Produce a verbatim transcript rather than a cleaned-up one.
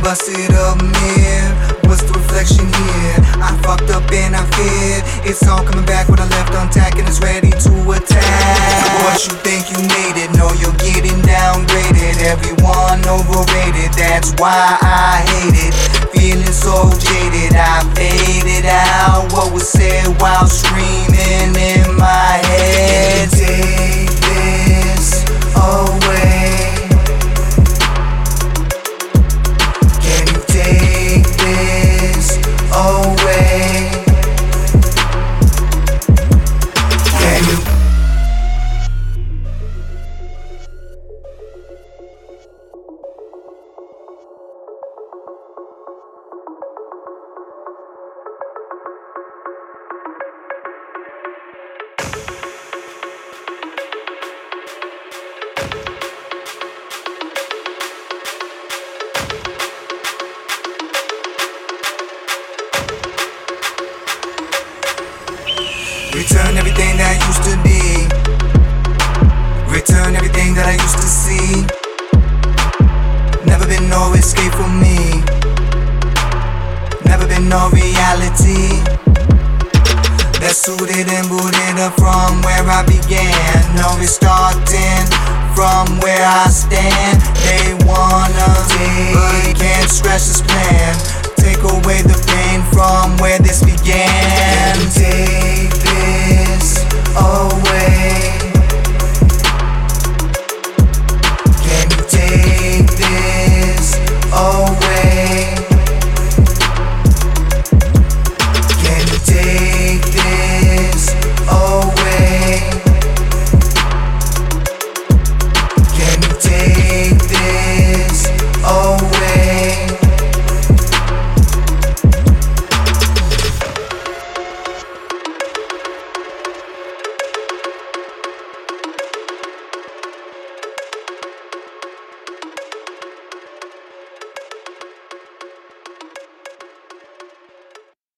busted up mirror, what's the reflection here? I fucked up and I feared it's all coming back when I left untacked and it's ready to attack. What you think you made it? No, you're getting downgraded. Everyone overrated, that's why I hate it. Feeling so jaded, I faded out what was said while screaming in my head. Take this away. Can you take this away? Can you? Return everything that used to be. Return everything that I used to see. Never been no escape from me. Never been no reality that suited and booted up from where I began. No restarting from where I stand. They wanna take, but can't scratch this plan. Take away the pain from where this began. Take